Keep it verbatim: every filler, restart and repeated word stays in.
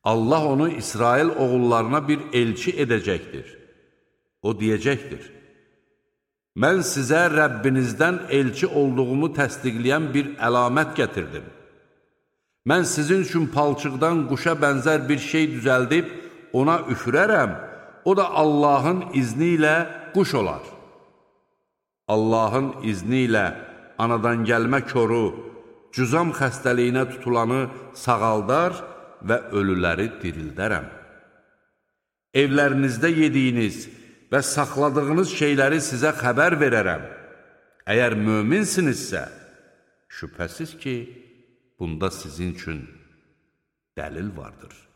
Allah onu İsrail oğullarına bir elçi edəcəkdir. O deyəcəkdir: mən sizə Rəbbinizdən elçi olduğumu təsdiqləyən bir əlamət gətirdim. Mən sizin üçün palçıqdan quşa bənzər bir şey düzəldib ona üfürərəm, o da Allahın izni ilə quş olar. Allahın izni ilə anadan gəlmə koru, cüzam xəstəliyinə tutulanı sağaldar və ölüləri dirildərəm. Evlərinizdə yediyiniz və saxladığınız şeyləri sizə xəbər verərəm. Əgər möminsinizsə, şübhəsiz ki, bunda sizin üçün dəlil vardır.